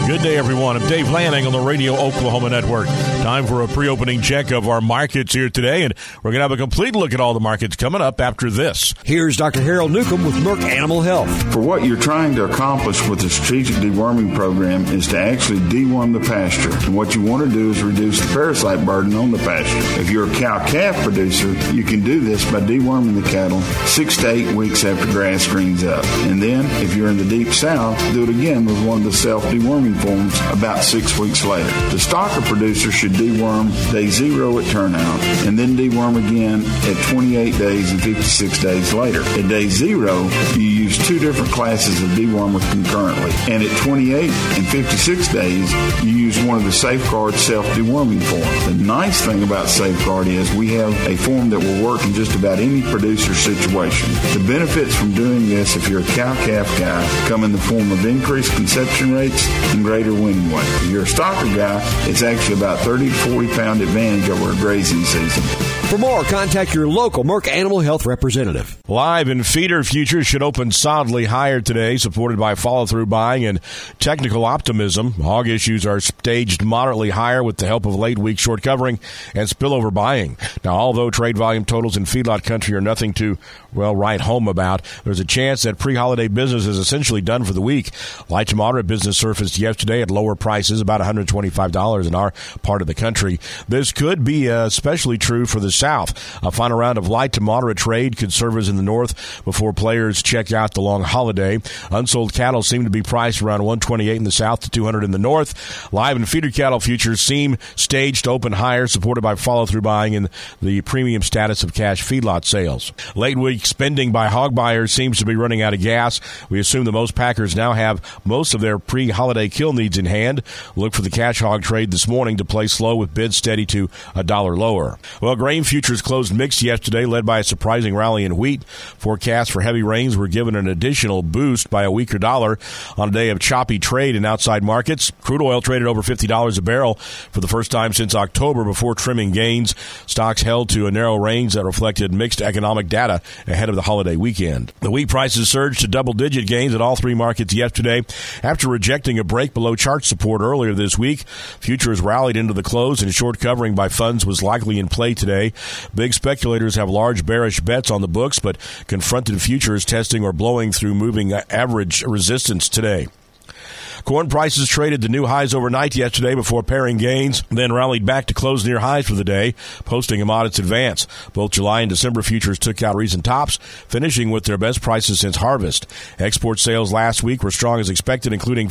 Good day, everyone. I'm Dave Lanning on the Radio Oklahoma Network. Time for a pre-opening check of our markets here today, and we're going to have a complete look at all the markets coming up after this. Here's Dr. Harold Newcomb with Merck Animal Health. For what you're trying to accomplish with the strategic deworming program is to actually deworm the pasture. And what you want to do is reduce the parasite burden on the pasture. If you're a cow-calf producer, you can do this by deworming the cattle 6 to 8 weeks after grass greens up. And then, if you're in the deep south, do it again with one of the self-deworming forms about 6 weeks later. The stocker producer should deworm day 0 at turnout, and then deworm again at 28 days and 56 days later. At day 0, you use 2 different classes of dewormer concurrently, and at 28 and 56 days, you use one of the Safeguard self-deworming forms. The nice thing about Safeguard is we have a form that will work in just about any producer situation. The benefits from doing this, if you're a cow-calf guy, come in the form of increased conception rates and greater weaning weight. If you're a stocker guy, it's actually about 30 to 40 pound advantage over a grazing season. For more, contact your local Merck Animal Health representative. Live and feeder futures should open solidly higher today, supported by follow-through buying and technical optimism. Hog issues are staged moderately higher with the help of late week short covering and spillover buying. Now, although trade volume totals in feedlot country are nothing to, write home about, there's a chance that pre-holiday business is essentially done for the week. Light to moderate business surfaced yesterday at lower prices, about $125 in our part of the country. This could be especially true for the South. A final round of light to moderate trade could serve as in the North before players check out the long holiday. Unsold cattle seem to be priced around $128 in the South to $200 in the North. Live and feeder cattle futures seem staged to open higher, supported by follow-through buying and the premium status of cash feedlot sales. Late week spending by hog buyers seems to be running out of gas. We assume that most packers now have most of their pre-holiday kill needs in hand. Look for the cash hog trade this morning to play slow with bids steady to $1 lower. Well, grain futures closed mixed yesterday, led by a surprising rally in wheat. Forecasts for heavy rains were given an additional boost by a weaker dollar on a day of choppy trade in outside markets. Crude oil traded over $50 a barrel for the first time since October before trimming gains. Stocks held to a narrow range that reflected mixed economic data ahead of the holiday weekend. The wheat prices surged to double-digit gains at all three markets yesterday after rejecting a break below chart support earlier this week. Futures rallied into the close, and short covering by funds was likely in play today. Big speculators have large bearish bets on the books, but confronted futures testing or blowing through moving average resistance today. Corn prices traded to new highs overnight yesterday before pairing gains, then rallied back to close near highs for the day, posting a modest advance. Both July and December futures took out recent tops, finishing with their best prices since harvest. Export sales last week were strong as expected, including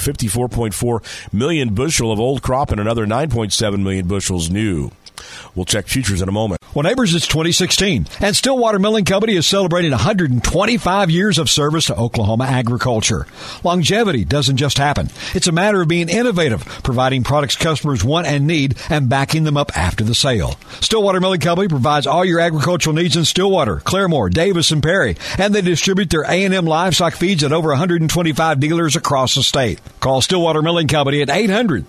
54.4 million bushel of old crop and another 9.7 million bushels new. We'll check futures in a moment. Well, neighbors, it's 2016, and Stillwater Milling Company is celebrating 125 years of service to Oklahoma agriculture. Longevity doesn't just happen. It's a matter of being innovative, providing products customers want and need, and backing them up after the sale. Stillwater Milling Company provides all your agricultural needs in Stillwater, Claremore, Davis, and Perry, and they distribute their A&M livestock feeds at over 125 dealers across the state. Call Stillwater Milling Company at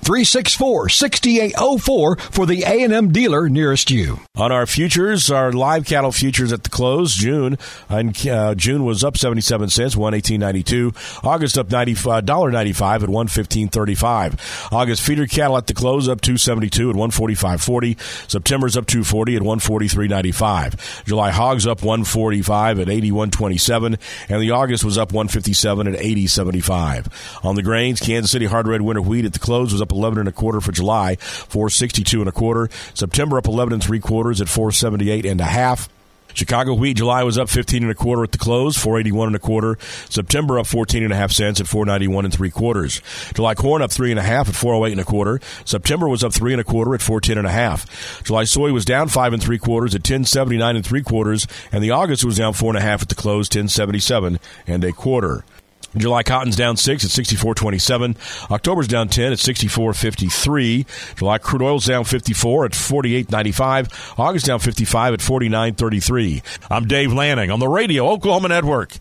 800-364-6804 for the A&M dealer nearest you. On our futures, our live cattle futures at the close, June was up 77 cents, $118.92. August up $1.95 at $115.35. August feeder cattle at the close up $272 at $145.40. September's up $240 at $143.95. July hogs up $145 at $81.27, and the August was up $157 at $80.75. On the grains, Kansas City hard red winter wheat at the close was up 11 1/4 for July, $462 1/4. September up 11 3/4 at $478 1/2. Chicago wheat July was up 15 1/4 at the close, $481 1/4. September up 14 1/2 cents at $491 3/4. July corn up 3 1/2 at $408 1/4. September was up 3 1/4 at $410 1/2. July soy was down 5 3/4 at $1079 3/4, and the August was down 4 1/2 at the close, $1077 1/4. July cotton's down 6 at 64.27. October's down 10 at 64.53. July crude oil's down 54 at 48.95. August down 55 at 49.33. I'm Dave Lanning on the Radio Oklahoma Network.